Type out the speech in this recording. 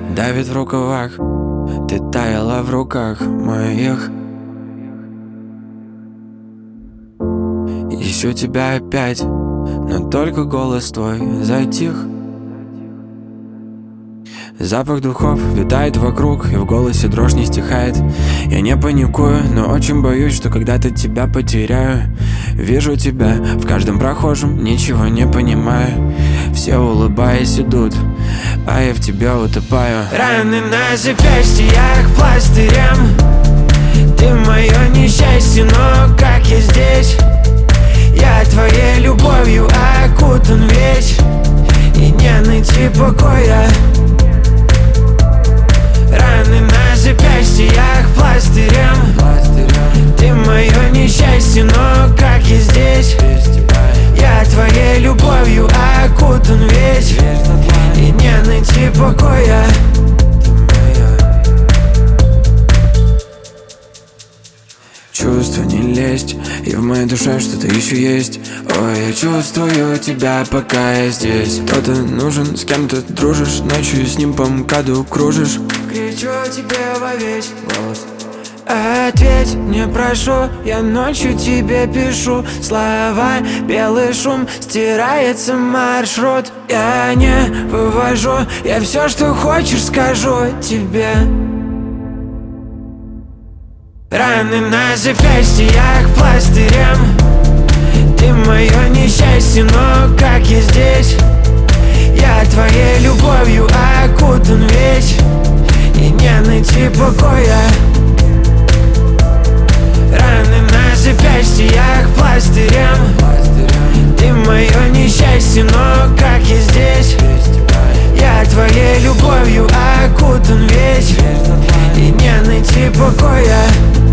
давит в рукавах. Ты таяла в руках моих. Ищу тебя опять, но только голос твой затих. Запах духов витает вокруг, и в голосе дрожь не стихает. Я не паникую, но очень боюсь, что когда-то тебя потеряю. Вижу тебя в каждом прохожем, ничего не понимаю. Все улыбаясь идут, а я в тебя утопаю. Раны на запястьях пластырем. Ты мое несчастье, но как я здесь? Я твоей любовью окутан весь, и не найти покоя. Раны на запястьях пластырем. Ты мое несчастье, но как я здесь? Я твоей любовью окутан весь, и не найти покоя. Чувства не лезть, и в моей душе что-то еще есть. Ой, я чувствую тебя, пока я здесь. Кто-то нужен, с кем ты дружишь, ночью с ним по МКАДу кружишь. Кричу тебе во весь голос: ответь мне, прошу, я ночью тебе пишу слова, белый шум, стирается маршрут. Я не вывожу, я все, что хочешь, скажу тебе. Раны на запястьях пластырем. Ты мое несчастье, но как я здесь? Я твоей любовью окутан весь, и не найти покоя. Раны на запястьях пластырем. Ты мое несчастье, но как я здесь? Я твоей любовью окутан весь, и не найти покоя.